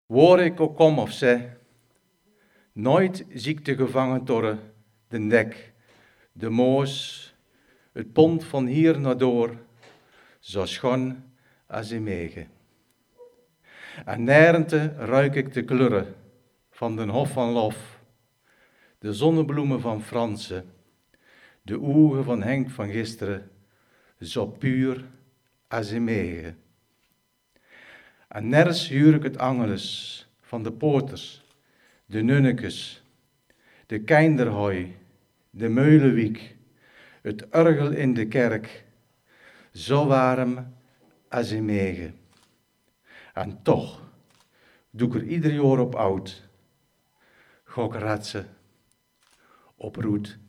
Waar ik ook kom of ze, nooit ziekte gevangen door de dek, de moos, het pond van hier naar door, zo schoon als in megen. En nerente ruik ik de kleuren van den Hof van Lof, de zonnebloemen van Fransen, de ogen van Henk van gisteren, zo puur als in megen. En nergens huur ik het angeles van de poorters, de nunnekes, de kinderhooi, de meulenwiek, het orgel in de kerk, zo warm als in megen. En toch doe ik er ieder jaar op oud, gok ratsen, op roet